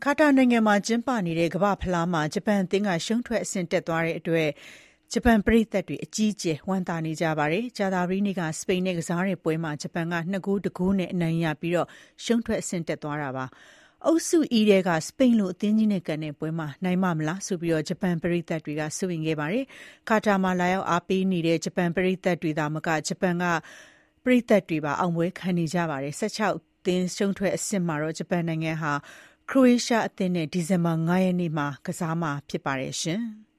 ကာတာနိုင်ငံမှာကျင်းပနေတဲ့ကမ္ဘာ့ဖလားမှာဂျပန်အသင်းကရှုံးထွက်အဆင့်တက်သွားတဲ့အတွက်ဂျပန်ပရိသတ်တွေအကြီးအကျယ်ဝမ်းသာနေကြပါတယ်။ကြာသပတေးနေ့ကစပိန်နဲ့ကစားတဲ့ပွဲမှာဂျပန်က2-1နဲ့အနိုင်ရပြီးရှုံးထွက်အဆင့်တက်သွားတာပါ။အုပ်စု E ထဲကစပိန်လိုအသင်းကြီးနဲ့ကန်တဲ့ပွဲမှာနိုင်မလားဆိုပြီးဂျပန်ပရိသတ်တွေကစိုးရိမ်ခဲ့ပါတယ်။ကာတာမှာလာရောက်အားပေးနေတဲ့ဂျပန်ပရိသတ်တွေသာမကဂျပန်ကပရိသတ်တွေပါအောင်ပွဲခံနေကြပါတယ်။16အသင်းရှုံးထွက်အဆင့်မှာဂျပန်နိုင်ငံဟာခရိုအေးရှားအသင်းနဲ့ဒီဇင်ဘာ9ရက်နေ့မှာကစားမှာဖြစ်ပါတယ်ရှင်။